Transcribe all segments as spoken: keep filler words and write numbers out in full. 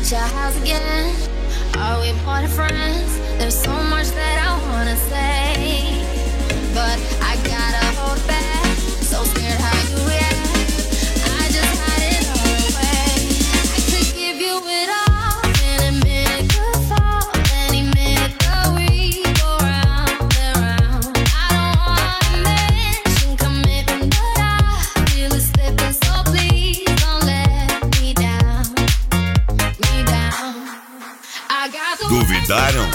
At your house again. Are we more than friends? There's so much that I wanna say, but I gotta hold back. So scared how you react. I just hide it all away. I could give you it all. Any minute could fall. Any minute that we go round and round. I don't wanna mention commitment, but I feel it slipping. So please don't let me down, me down. I got the Duvidaram?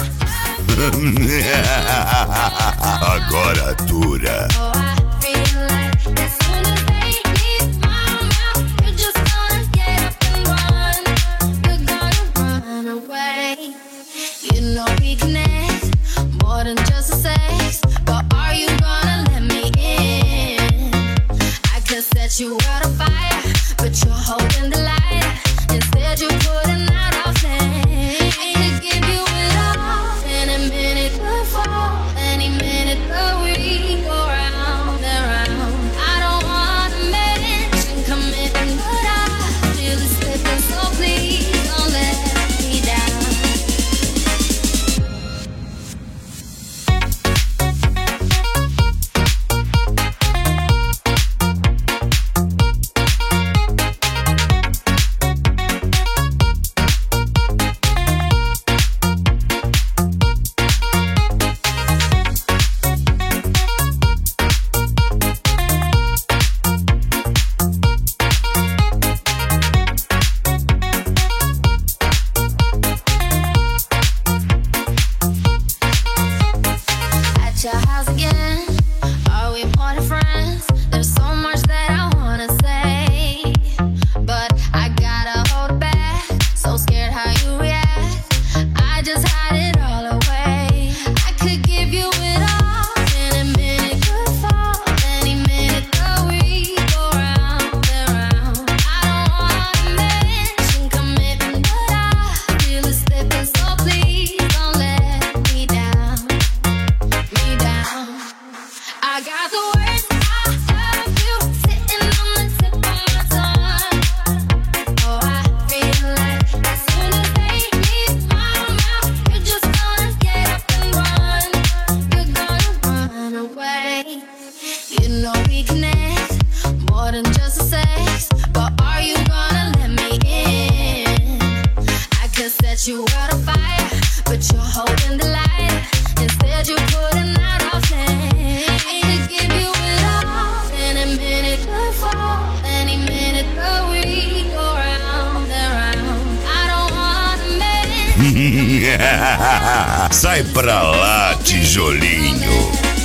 Agora dura. Oh, I feel like as soon as they leave my mouth, you're just gonna get up and run. You're gonna run away. You know we connect more than just a sex, but are you gonna let me in? I could set you out on fire, but you're holding the light. Instead you're putting out our flame. I could give you it all. Any minute could fall. Any minute that we go round and round. I don't wanna mention commitment, but I feel it slipping. So please don't let me down. At your house again. Are we more than friends? There's so much that I wanna say, but I gotta hold back. So scared how you react. I just hide it all away. I could give you it all. Any minute could fall. Any minute that we go round and round. I don't wanna mention commitment, but I feel it slipping. So please don't let me down, me down. I got the words I love you sitting on the tip of my tongue. Oh, I feel like as soon as they leave my mouth, you're just gonna get up and run. You're gonna run away. You know we connect more than just a sex, but are you gonna let me in? I could set you out on fire, but you're holding the light. Instead you're putting out our flame. I could give you it all. Any minute could fall. Any minute that we go round and round. I don't wanna miss. Sai pra lá, tijolinho.